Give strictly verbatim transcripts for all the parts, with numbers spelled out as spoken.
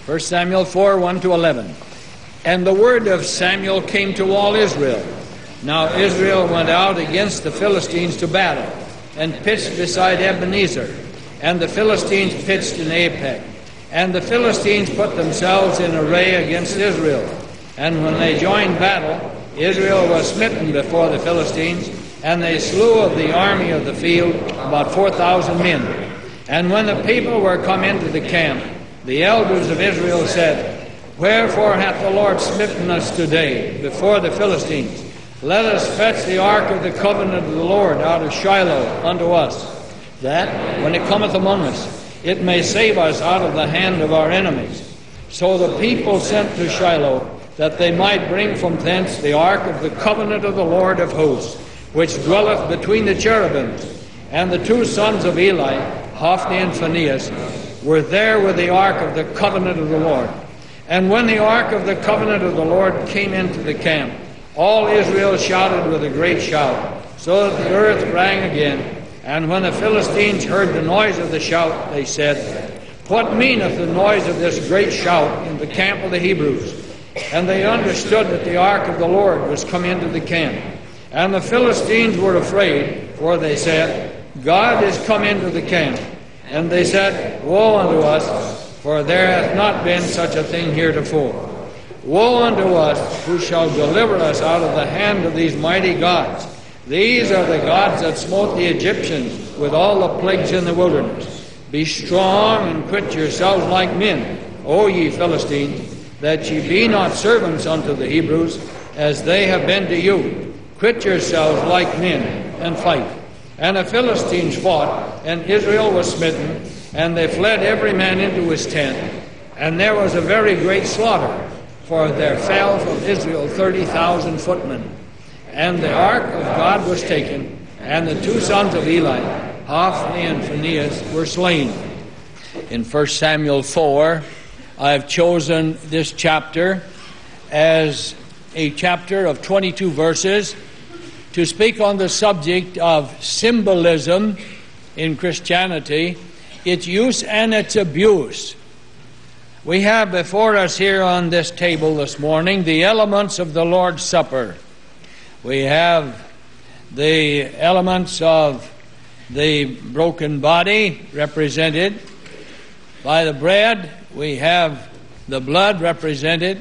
First Samuel four, one to eleven. And the word of Samuel came to all Israel. Now Israel went out against the Philistines to battle, and pitched beside Ebenezer. And the Philistines pitched in Aphek. And the Philistines put themselves in array against Israel. And when they joined battle, Israel was smitten before the Philistines, and they slew of the army of the field about four thousand men. And when the people were come into the camp, the elders of Israel said, Wherefore hath the Lord smitten us today before the Philistines? Let us fetch the ark of the covenant of the Lord out of Shiloh unto us, that, when it cometh among us, it may save us out of the hand of our enemies. So the people sent to Shiloh, that they might bring from thence the ark of the covenant of the Lord of hosts, which dwelleth between the cherubims. And the two sons of Eli, Hophni and Phinehas, were there with the ark of the covenant of the Lord. And when the ark of the covenant of the Lord came into the camp, all Israel shouted with a great shout, so that the earth rang again. And when the Philistines heard the noise of the shout, they said, What meaneth the noise of this great shout in the camp of the Hebrews? And they understood that the ark of the Lord was come into the camp. And the Philistines were afraid, for they said, God is come into the camp. And they said, Woe unto us, for there hath not been such a thing heretofore. Woe unto us, who shall deliver us out of the hand of these mighty gods? These are the gods that smote the Egyptians with all the plagues in the wilderness. Be strong and quit yourselves like men, O ye Philistines, that ye be not servants unto the Hebrews, as they have been to you. Quit yourselves like men, and fight. And the Philistines fought, and Israel was smitten, and they fled every man into his tent. And there was a very great slaughter, for there fell from Israel thirty thousand footmen. And the ark of God was taken, and the two sons of Eli, Hophni and Phinehas, were slain. In First Samuel four, I have chosen this chapter as a chapter of twenty-two verses to speak on the subject of symbolism in Christianity, its use and its abuse. We have before us here on this table this morning the elements of the Lord's Supper. We have the elements of the broken body represented by the bread. We have the blood represented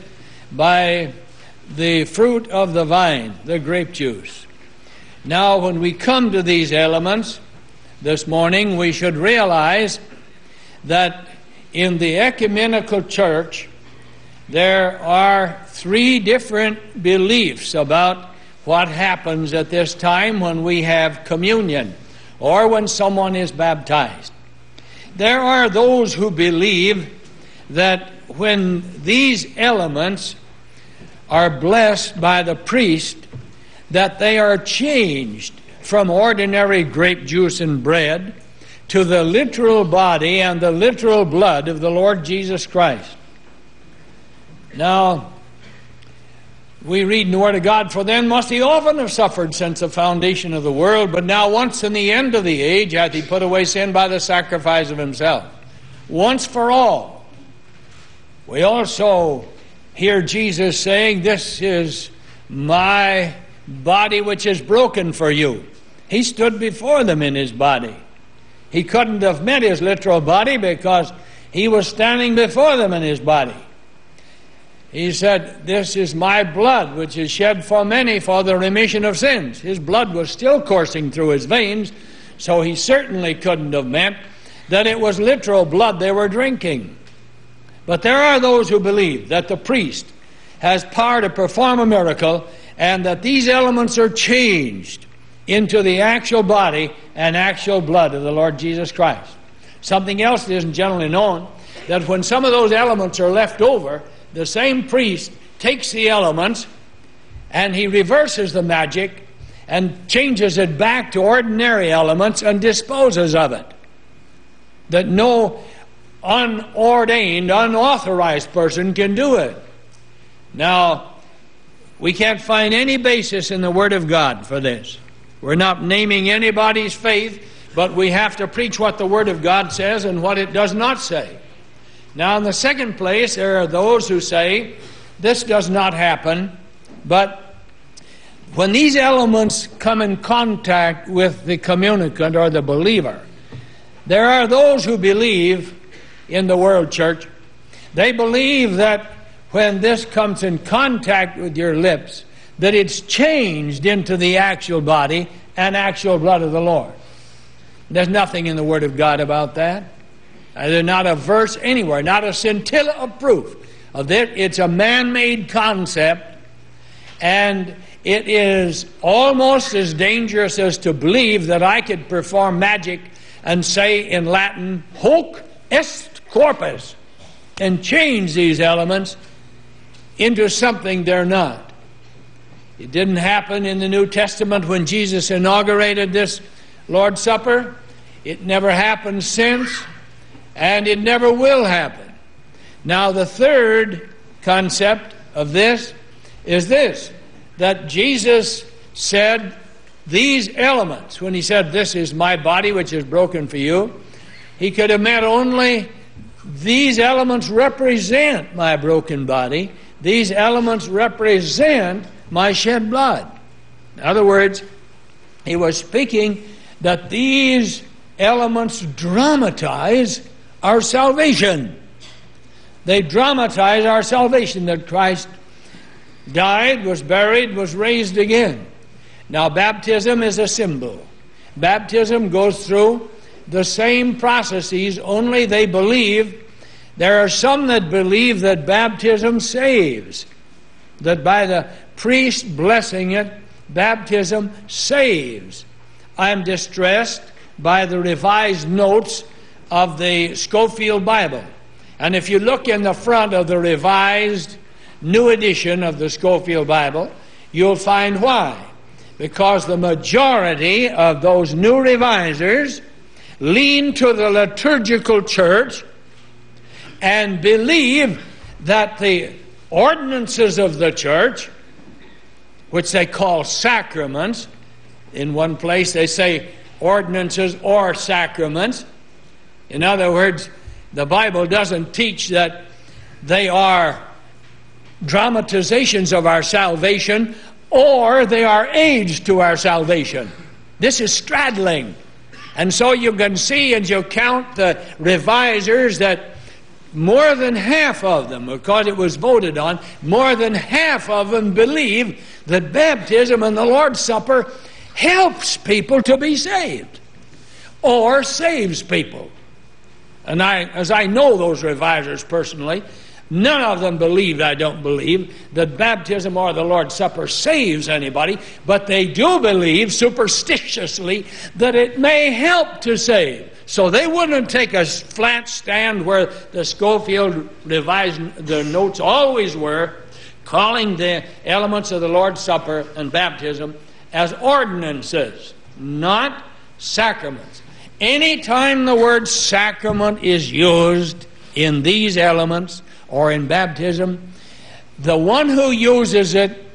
by the fruit of the vine, the grape juice. Now, when we come to these elements this morning, we should realize that in the ecumenical church, there are three different beliefs about what happens at this time when we have communion or when someone is baptized. There are those who believe that when these elements are blessed by the priest, that they are changed from ordinary grape juice and bread to the literal body and the literal blood of the Lord Jesus Christ. Now, we read in the Word of God, For then must he often have suffered since the foundation of the world, but now once in the end of the age hath he put away sin by the sacrifice of himself, once for all. We also hear Jesus saying, This is my body which is broken for you. He stood before them in his body. He couldn't have met his literal body because he was standing before them in his body. He said, This is my blood which is shed for many for the remission of sins. His blood was still coursing through his veins, so he certainly couldn't have meant that it was literal blood they were drinking. But there are those who believe that the priest has power to perform a miracle and that these elements are changed into the actual body and actual blood of the Lord Jesus Christ. Something else that isn't generally known, that when some of those elements are left over, the same priest takes the elements and he reverses the magic and changes it back to ordinary elements and disposes of it. That no unordained, unauthorized person can do it. Now, we can't find any basis in the Word of God for this. We're not naming anybody's faith, but we have to preach what the Word of God says and what it does not say. Now, in the second place, there are those who say this does not happen, but when these elements come in contact with the communicant or the believer, there are those who believe in the world church. They believe that when this comes in contact with your lips, that it's changed into the actual body and actual blood of the Lord. There's nothing in the Word of God about that. There's not a verse anywhere, not a scintilla of proof of it. It's a man-made concept, and it is almost as dangerous as to believe that I could perform magic and say in Latin, hoc est corpus, and change these elements into something they're not. It didn't happen in the New Testament when Jesus inaugurated this Lord's Supper. It never happened since, and it never will happen. Now, the third concept of this is this, that Jesus said these elements, when he said, this is my body which is broken for you, he could have meant only these elements represent my broken body. These elements represent my shed blood. In other words, he was speaking that these elements dramatize our salvation. They dramatize our salvation, that Christ died, was buried, was raised again. Now, baptism is a symbol. Baptism goes through the same processes, only they believe, there are some that believe that baptism saves, that by the priest blessing it, baptism saves. I'm distressed by the revised notes of the Scofield Bible. And if you look in the front of the revised new edition of the Scofield Bible, you'll find why. Because the majority of those new revisers lean to the liturgical church and believe that the ordinances of the church, which they call sacraments, in one place they say ordinances or sacraments. In other words, the Bible doesn't teach that they are dramatizations of our salvation or they are aids to our salvation. This is straddling. And so you can see as you count the revisers that more than half of them, because it was voted on, more than half of them believe that baptism and the Lord's Supper helps people to be saved or saves people. And I, as I know those revisers personally, none of them believe, I don't believe, that baptism or the Lord's Supper saves anybody, but they do believe superstitiously that it may help to save. So they wouldn't take a flat stand where the Scofield revised the notes always were, calling the elements of the Lord's Supper and baptism as ordinances, not sacraments. Anytime the word sacrament is used in these elements or in baptism, the one who uses it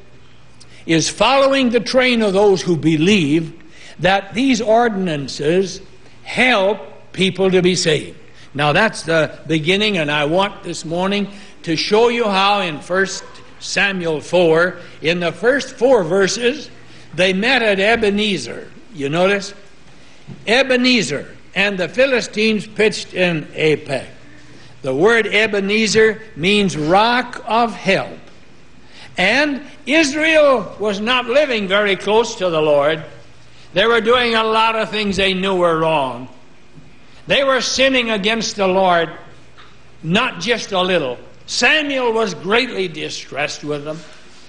is following the train of those who believe that these ordinances help people to be saved. Now that's the beginning, and I want this morning to show you how in First Samuel four, in the first four verses, they met at Ebenezer. You notice? Ebenezer, and the Philistines pitched in Aphek. The word Ebenezer means rock of help. And Israel was not living very close to the Lord. They were doing a lot of things they knew were wrong. They were sinning against the Lord, not just a little. Samuel was greatly distressed with them.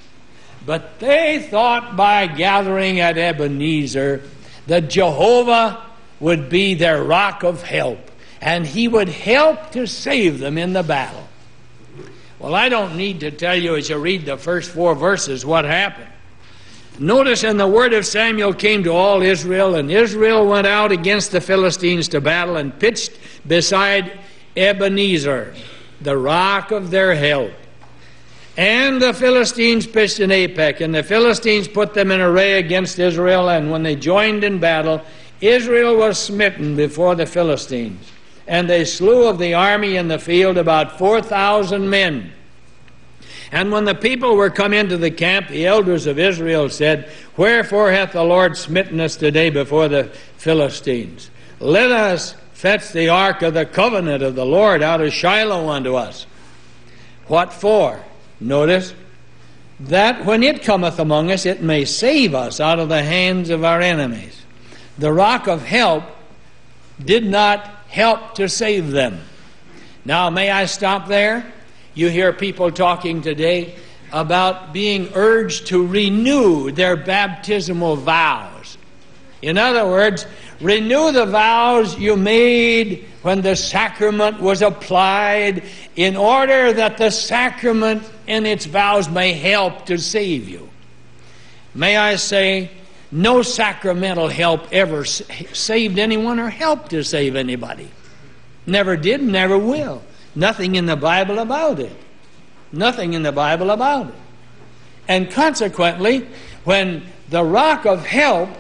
But they thought by gathering at Ebenezer that Jehovah would be their rock of help, and he would help to save them in the battle. Well, I don't need to tell you as you read the first four verses what happened. Notice, and the word of Samuel came to all Israel, and Israel went out against the Philistines to battle and pitched beside Ebenezer, the rock of their help. And the Philistines pitched in Aphek, and the Philistines put them in array against Israel, and when they joined in battle, Israel was smitten before the Philistines. and they slew of the army in the field about four thousand men. And when the people were come into the camp, the elders of Israel said, Wherefore hath the Lord smitten us today before the Philistines? Let us fetch the ark of the covenant of the Lord out of Shiloh unto us. What for? Notice, that when it cometh among us, it may save us out of the hands of our enemies. The rock of help did not help to save them. Now, may I stop there? You hear people talking today about being urged to renew their baptismal vows. In other words, renew the vows you made when the sacrament was applied, in order that the sacrament and its vows may help to save you. May I say, no sacramental help ever saved anyone or helped to save anybody. Never did, never will. Nothing in the Bible about it. Nothing in the Bible about it. And consequently, when the rock of help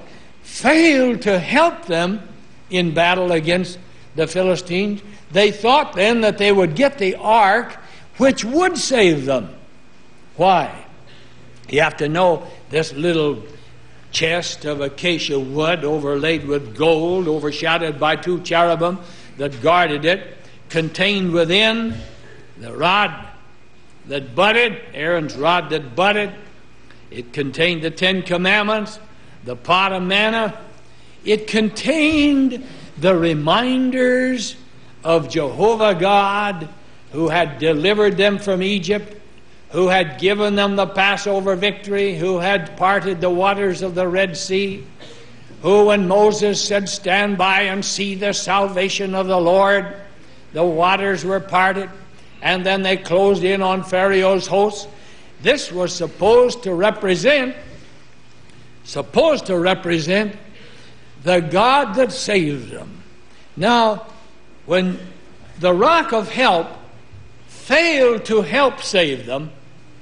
failed to help them in battle against the Philistines, they thought then that they would get the ark which would save them. Why? You have to know this little chest of acacia wood overlaid with gold, overshadowed by two cherubim that guarded it, contained within the rod that budded, Aaron's rod that budded. It contained the Ten Commandments, the pot of manna. It contained the reminders of Jehovah God, who had delivered them from Egypt, who had given them the Passover victory, who had parted the waters of the Red Sea, who, when Moses said, Stand by and see the salvation of the Lord, the waters were parted, and then they closed in on Pharaoh's host. This was supposed to represent, supposed to represent the God that saves them. Now, when the rock of help failed to help save them,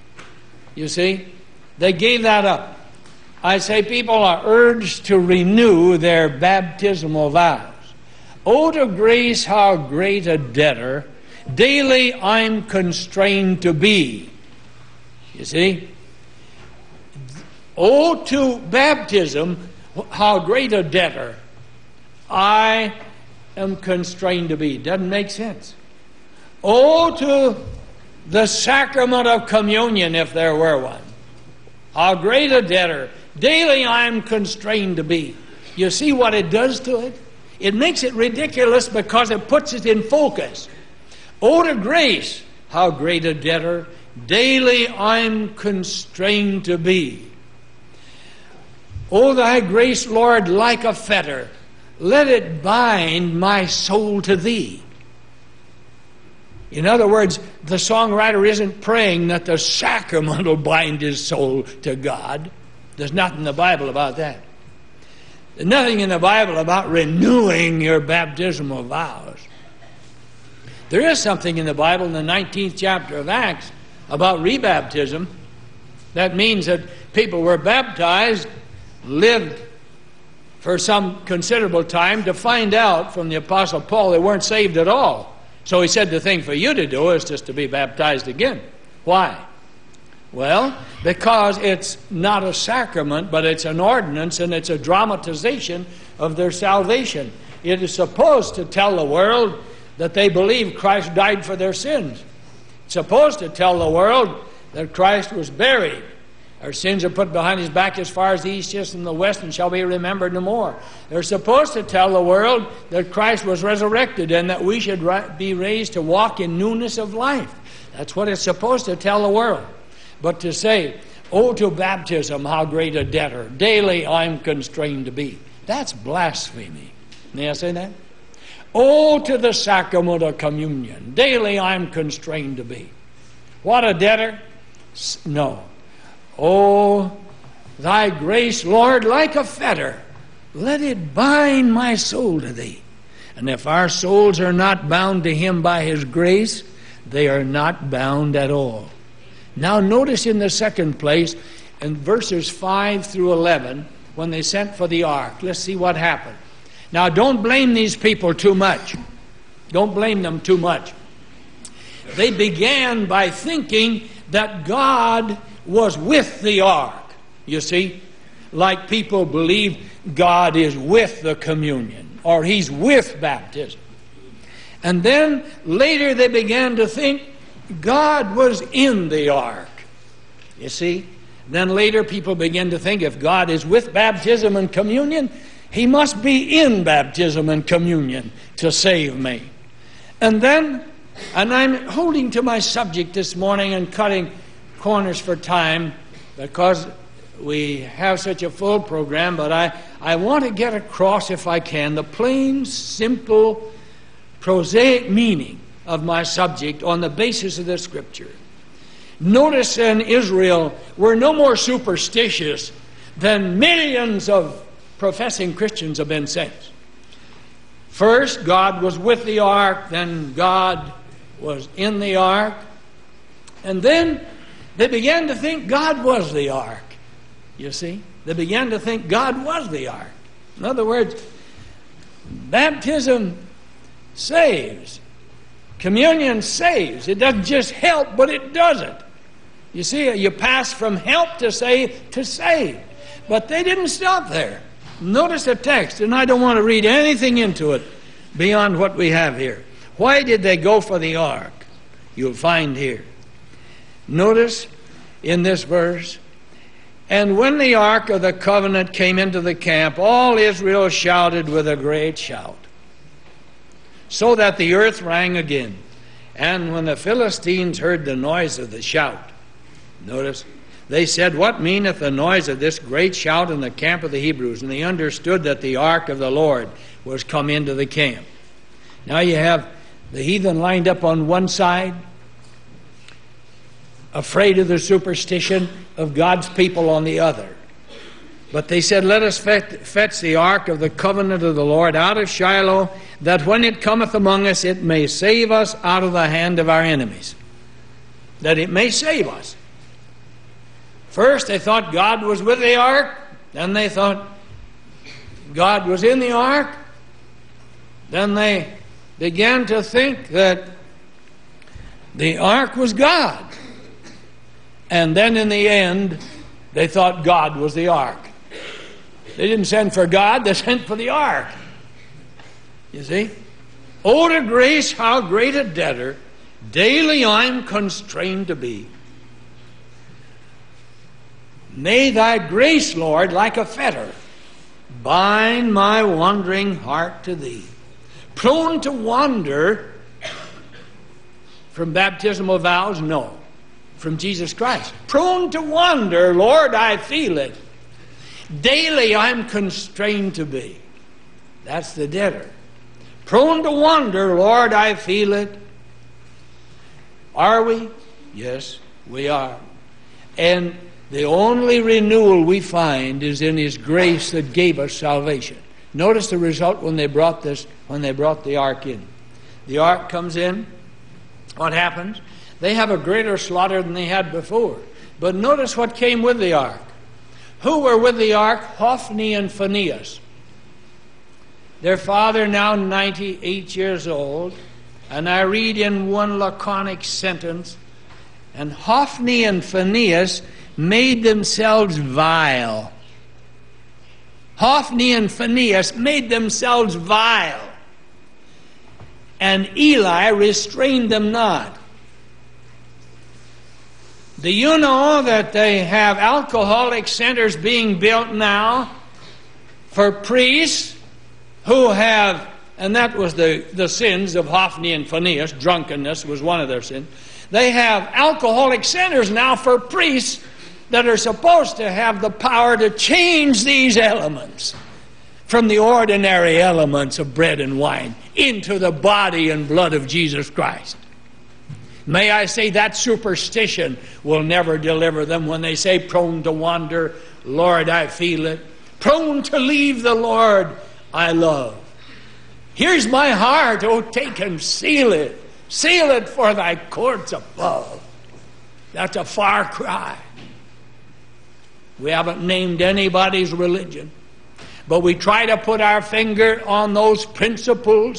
you see, they gave that up. I say people are urged to renew their baptismal vows. Oh, to grace, how great a debtor daily I'm constrained to be. You see? Oh, to baptism, how great a debtor I am constrained to be. Doesn't make sense. Oh, to the sacrament of communion, if there were one. How great a debtor daily I'm constrained to be. You see what it does to it? It makes it ridiculous because it puts it in focus. Oh, to grace, how great a debtor daily I'm constrained to be. O thy grace, Lord, like a fetter, let it bind my soul to thee. In other words, the songwriter isn't praying that the sacrament will bind his soul to God. There's nothing in the Bible about that. There's nothing in the Bible about renewing your baptismal vows. There is something in the Bible in the nineteenth chapter of Acts about rebaptism. That means that people were baptized, lived for some considerable time to find out from the Apostle Paul they weren't saved at all. So he said the thing for you to do is just to be baptized again. Why? Well, because it's not a sacrament, but it's an ordinance, and it's a dramatization of their salvation. It is supposed to tell the world that they believe Christ died for their sins. It's supposed to tell the world that Christ was buried. Our sins are put behind his back as far as the east is from the west, and shall be remembered no more. They're supposed to tell the world that Christ was resurrected and that we should be raised to walk in newness of life. That's what it's supposed to tell the world. But to say, oh, to baptism, how great a debtor daily I'm constrained to be. That's blasphemy. May I say that? Oh, to the sacrament of communion, daily I'm constrained to be. What a debtor? No. Oh, thy grace, Lord, like a fetter, let it bind my soul to thee. And if our souls are not bound to him by his grace, they are not bound at all. Now notice in the second place, in verses five through eleven, when they sent for the ark, let's see what happened. Now don't blame these people too much. Don't blame them too much. They began by thinking that God was with the ark. You see, like people believe God is with the communion, or he's with baptism. And then later they began to think God was in the ark. You see? Then later people began to think if God is with baptism and communion, he must be in baptism and communion to save me. And then, and I'm holding to my subject this morning and cutting corners for time because we have such a full program, but I, I want to get across, if I can, the plain, simple, prosaic meaning of my subject on the basis of the Scripture. Notice then Israel were no more superstitious than millions of professing Christians have been since. First, God was with the ark, then God was in the ark, and then they began to think God was the ark. You see? They began to think God was the ark. In other words, baptism saves. Communion saves. It doesn't just help, but it doesn't. You see, you pass from help to save to save. But they didn't stop there. Notice the text, and I don't want to read anything into it beyond what we have here. Why did they go for the ark? You'll find here. Notice in this verse, and when the ark of the covenant came into the camp, all Israel shouted with a great shout, so that the earth rang again. And when the Philistines heard the noise of the shout, notice, they said, what meaneth the noise of this great shout in the camp of the Hebrews? And they understood that the ark of the Lord was come into the camp. Now you have the heathen lined up on one side, afraid of the superstition of God's people on the other. But they said, let us fetch the ark of the covenant of the Lord out of Shiloh, that when it cometh among us, it may save us out of the hand of our enemies. That it may save us. First, they thought God was with the ark. Then they thought God was in the ark. Then they began to think that the ark was God. And then in the end, they thought God was the ark. They didn't send for God, they sent for the ark. You see? Oh, to grace, how great a debtor daily I'm constrained to be. May thy grace, Lord, like a fetter, bind my wandering heart to thee. Prone to wander from baptismal vows? No. From Jesus Christ. Prone to wander, Lord, I feel it. Daily I'm constrained to be. That's the debtor. Prone to wander, Lord, I feel it. Are we? Yes, we are. And the only renewal we find is in His grace that gave us salvation. Notice the result when they brought this, when they brought the ark in. The ark comes in. What happens? They have a greater slaughter than they had before. But notice what came with the ark. Who were with the ark? Hophni and Phinehas. Their father, now ninety-eight years old. And I read in one laconic sentence, and Hophni and Phinehas made themselves vile. Hophni and Phinehas made themselves vile. And Eli restrained them not. Do you know that they have alcoholic centers being built now for priests who have, and that was the, the sins of Hophni and Phinehas, drunkenness was one of their sins. They have alcoholic centers now for priests that are supposed to have the power to change these elements from the ordinary elements of bread and wine into the body and blood of Jesus Christ. May I say that superstition will never deliver them when they say, prone to wander, Lord, I feel it. Prone to leave the Lord I love. Here's my heart, oh, take and seal it. Seal it for thy courts above. That's a far cry. We haven't named anybody's religion, but we try to put our finger on those principles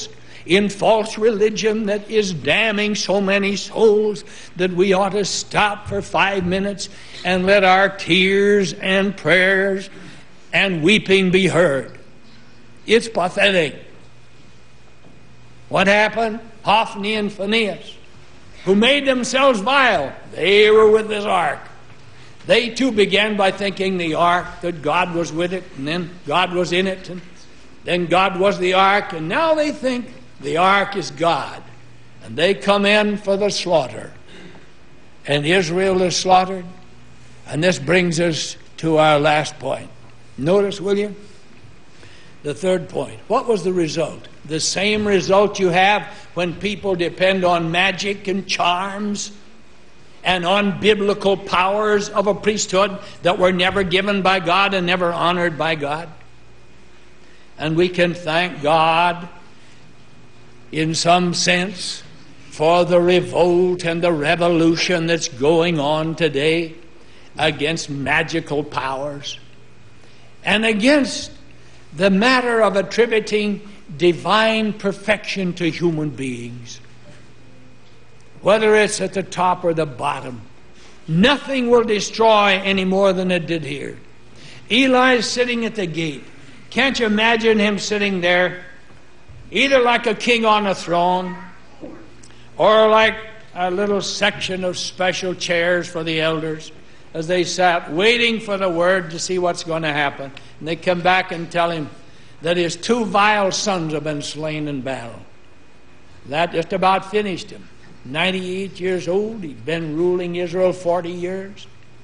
in false religion that is damning so many souls that we ought to stop for five minutes and let our tears and prayers and weeping be heard. It's pathetic. What happened? Hophni and Phinehas, who made themselves vile, they were with this ark. They too began by thinking the ark, that God was with it, and then God was in it, and then God was the ark, and now they think the ark is God. And they come in for the slaughter. And Israel is slaughtered. And this brings us to our last point. Notice, will you? The third point. What was the result? The same result you have when people depend on magic and charms and on biblical powers of a priesthood that were never given by God and never honored by God. And we can thank God in some sense for the revolt and the revolution that's going on today against magical powers and against the matter of attributing divine perfection to human beings. Whether it's at the top or the bottom, nothing will destroy any more than it did here. Eli's sitting at the gate. Can't you imagine him sitting there, either like a king on a throne or like a little section of special chairs for the elders as they sat waiting for the word to see what's going to happen. And they come back and tell him that his two vile sons have been slain in battle. That just about finished him. ninety-eight years old, he'd been ruling Israel forty years.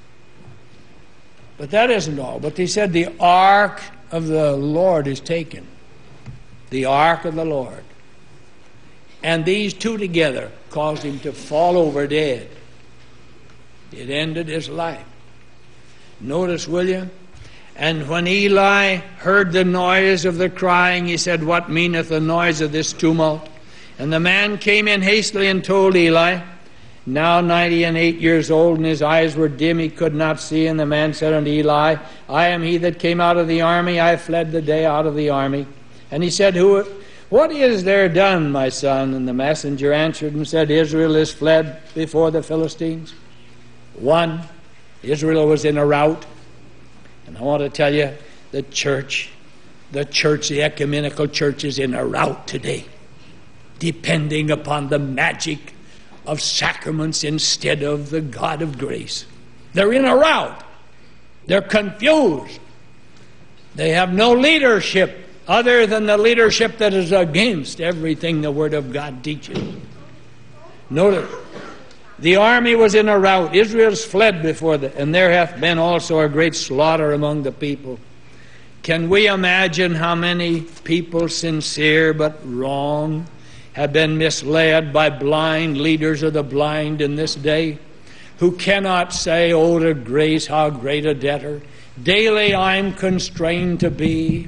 But that isn't all. But they said the ark of the Lord is taken. The ark of the Lord. And these two together caused him to fall over dead. It ended his life. Notice, will you? And when Eli heard the noise of the crying, he said, "What meaneth the noise of this tumult?" And the man came in hastily and told Eli, now ninety and eight years old, and his eyes were dim, he could not see. And the man said unto Eli, I am he that came out of the army, I fled the day out of the army. And he said, Who, what is there done, my son? And the messenger answered and said, Israel is fled before the Philistines. One, Israel was in a rout. And I want to tell you, the church, the church, the ecumenical church is in a rout today, depending upon the magic of sacraments instead of the God of grace. They're in a rout. They're confused. They have no leadership other than the leadership that is against everything the Word of God teaches. Notice, the army was in a rout. Israel's fled before the, and there hath been also a great slaughter among the people. Can we imagine how many people, sincere but wrong, have been misled by blind leaders of the blind in this day, who cannot say, Oh, to grace, how great a debtor daily I'm constrained to be.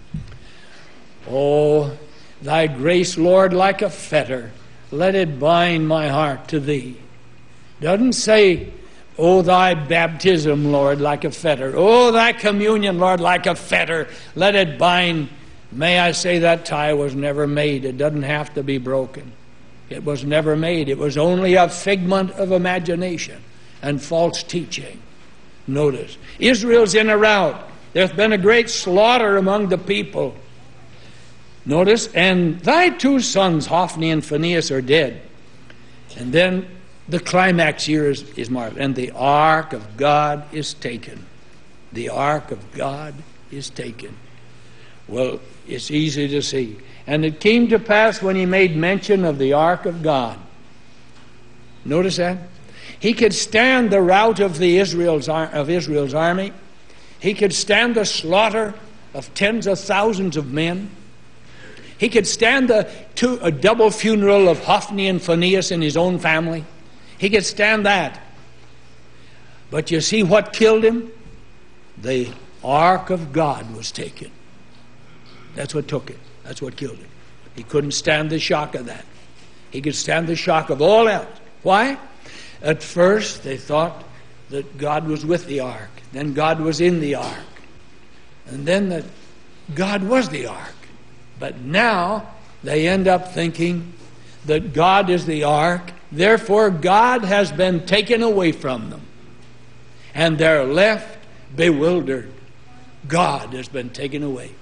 Oh, thy grace, Lord, like a fetter, let it bind my heart to thee. Doesn't say, Oh, thy baptism, Lord, like a fetter. Oh, thy communion, Lord, like a fetter, let it bind. May I say that tie was never made. It doesn't have to be broken. It was never made. It was only a figment of imagination and false teaching. Notice, Israel's in a rout. There's been a great slaughter among the people. Notice, and thy two sons, Hophni and Phinehas, are dead. And then the climax here is, is marked. And the ark of God is taken. The ark of God is taken. Well, it's easy to see. And it came to pass when he made mention of the ark of God. Notice that? He could stand the rout of the Israel's of Israel's army. He could stand the slaughter of tens of thousands of men. He could stand the two, a double funeral of Hophni and Phinehas in his own family. He could stand that. But you see what killed him? The ark of God was taken. That's what took it. That's what killed him. He couldn't stand the shock of that. He could stand the shock of all else. Why? At first, they thought that God was with the ark. Then God was in the ark. And then that God was the ark. But now, They end up thinking that God is the ark, therefore God has been taken away from them. And they're left bewildered. God has been taken away.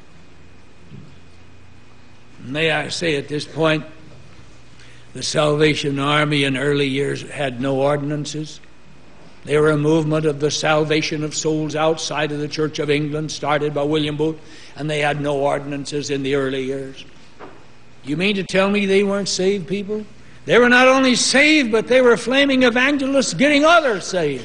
May I say at this point, the Salvation Army in early years had no ordinances. They were a movement of the salvation of souls outside of the Church of England, started by William Booth, and they had no ordinances in the early years. You mean to tell me they weren't saved people? They were not only saved, but they were flaming evangelists getting others saved.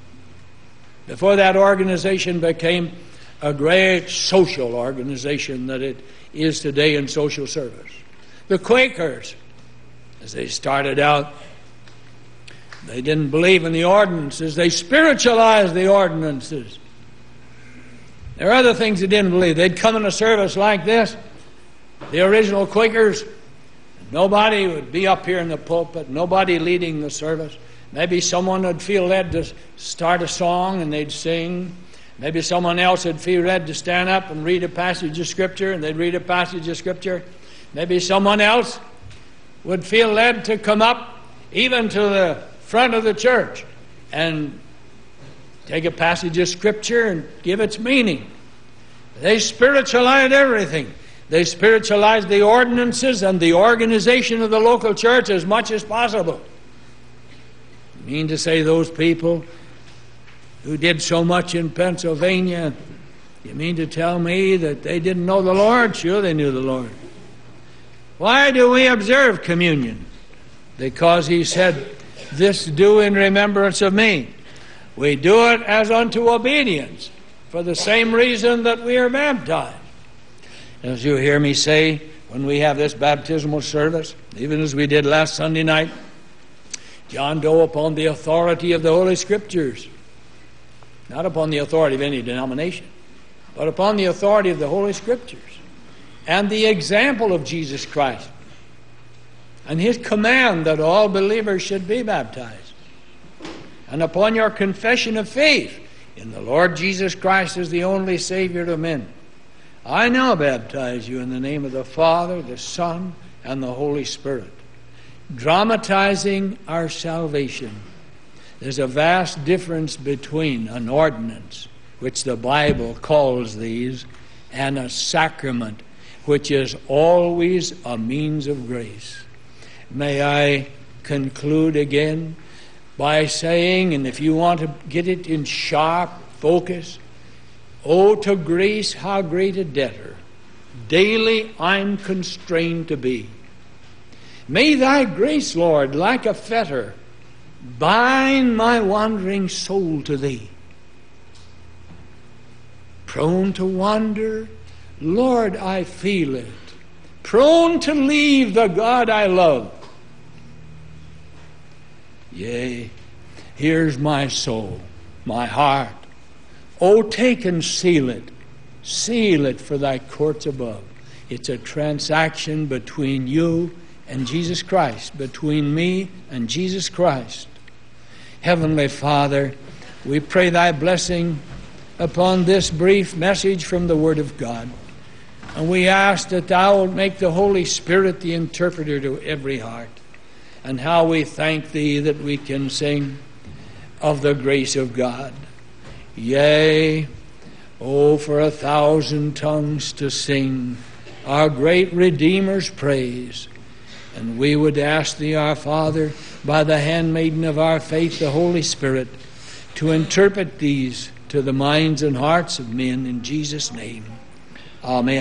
Before that organization became a great social organization that it is today in social service. The Quakers, as they started out, they didn't believe in the ordinances. They spiritualized the ordinances. There are other things they didn't believe. They'd come in a service like this. The original Quakers, nobody would be up here in the pulpit, nobody leading the service. Maybe someone would feel led to start a song and they'd sing. Maybe someone else would feel led to stand up and read a passage of Scripture, and they'd read a passage of Scripture. Maybe someone else would feel led to come up even to the front of the church and take a passage of Scripture and give its meaning. They spiritualized everything. They spiritualized the ordinances and the organization of the local church as much as possible. You mean to say those people who did so much in Pennsylvania, you mean to tell me that they didn't know the Lord? Sure, they knew the Lord. Why do we observe communion? Because he said, "This do in remembrance of me." We do it as unto obedience, for the same reason that we are baptized. As you hear me say, when we have this baptismal service, even as we did last Sunday night, John Doe upon the authority of the Holy Scriptures, not upon the authority of any denomination, but upon the authority of the Holy Scriptures and the example of Jesus Christ and his command that all believers should be baptized, and upon your confession of faith in the Lord Jesus Christ as the only Savior of men, I now baptize you in the name of the Father, the Son, and the Holy Spirit. Dramatizing our salvation. There's a vast difference between an ordinance, which the Bible calls these, and a sacrament, which is always a means of grace. May I conclude again by saying, and if you want to get it in sharp focus, "Oh, to grace how great a debtor daily I'm constrained to be. May thy grace, Lord, like a fetter, bind my wandering soul to thee. Prone to wander, Lord, I feel it. Prone to leave the God I love. Yea, here's my soul, my heart. Oh, take and seal it. Seal it for thy courts above." It's a transaction between you and Jesus Christ, between me and Jesus Christ. Heavenly Father, we pray thy blessing upon this brief message from the Word of God. And we ask that thou wilt make the Holy Spirit the interpreter to every heart. And how we thank thee that we can sing of the grace of God. Yea, oh, for a thousand tongues to sing our great Redeemer's praise. And we would ask thee, our Father, by the handmaiden of our faith, the Holy Spirit, to interpret these to the minds and hearts of men in Jesus' name. Amen.